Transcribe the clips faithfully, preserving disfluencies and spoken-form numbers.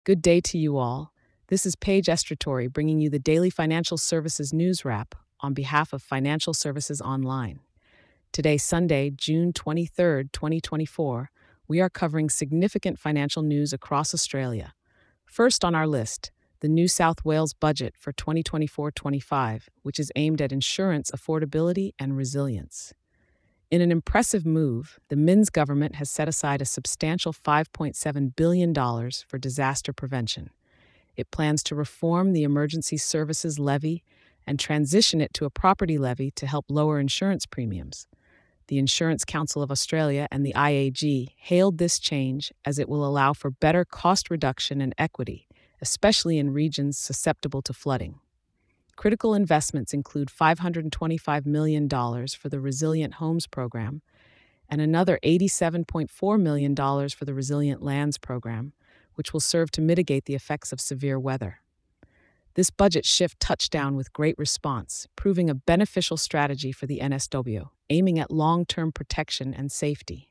Good day to you all. This is Paige Estratori bringing you the daily financial services news wrap on behalf of Financial Services Online. Today, Sunday, June twenty-third, twenty twenty-four, we are covering significant financial news across Australia. First on our list, the New South Wales budget for twenty twenty-four twenty-five, which is aimed at insurance affordability and resilience. In an impressive move, the Minns government has set aside a substantial five point seven billion dollars for disaster prevention. It plans to reform the Emergency Services Levy and transition it to a property levy to help lower insurance premiums. The Insurance Council of Australia and the I A G hailed this change as it will allow for better cost reduction and equity, especially in regions susceptible to flooding. Critical investments include five hundred twenty-five million dollars for the Resilient Homes Program and another eighty-seven point four million dollars for the Resilient Lands Program, which will serve to mitigate the effects of severe weather. This budget shift touched down with great response, proving a beneficial strategy for the N S W, aiming at long-term protection and safety.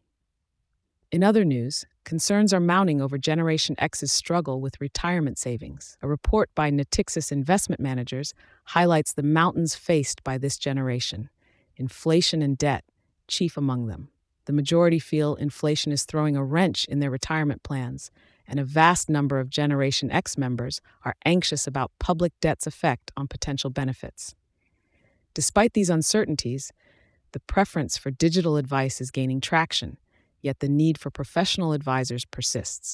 In other news, concerns are mounting over Generation X's struggle with retirement savings. A report by Natixis Investment Managers highlights the mountains faced by this generation, inflation and debt chief among them. The majority feel inflation is throwing a wrench in their retirement plans, and a vast number of Generation X members are anxious about public debt's effect on potential benefits. Despite these uncertainties, the preference for digital advice is gaining traction, yet the need for professional advisors persists.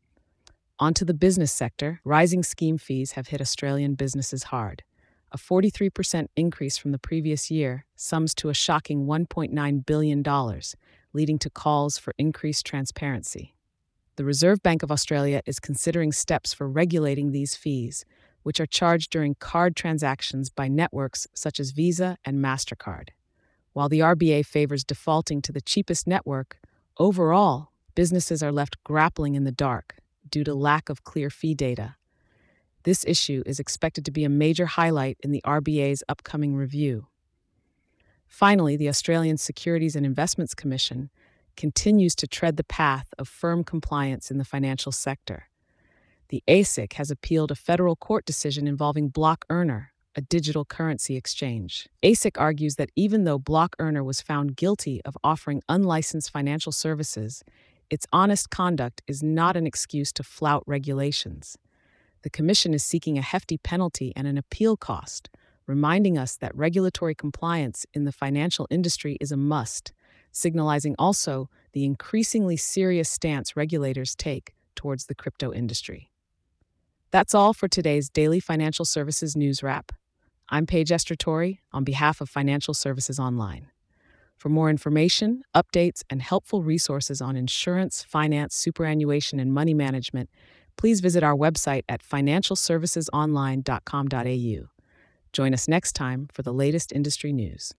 Onto the business sector, rising scheme fees have hit Australian businesses hard. A forty-three percent increase from the previous year sums to a shocking one point nine billion dollars, leading to calls for increased transparency. The Reserve Bank of Australia is considering steps for regulating these fees, which are charged during card transactions by networks such as Visa and MasterCard. While the R B A favors defaulting to the cheapest network, overall, businesses are left grappling in the dark due to lack of clear fee data. This issue is expected to be a major highlight in the R B A's upcoming review. Finally, the Australian Securities and Investments Commission continues to tread the path of firm compliance in the financial sector. The A S I C has appealed a federal court decision involving Block Earner, a digital currency exchange. A S I C argues that even though Block Earner was found guilty of offering unlicensed financial services, its honest conduct is not an excuse to flout regulations. The Commission is seeking a hefty penalty and an appeal cost, reminding us that regulatory compliance in the financial industry is a must, signalizing also the increasingly serious stance regulators take towards the crypto industry. That's all for today's Daily Financial Services News Wrap. I'm Paige Estratori on behalf of Financial Services Online. For more information, updates, and helpful resources on insurance, finance, superannuation, and money management, please visit our website at financial services online dot com dot a u. Join us next time for the latest industry news.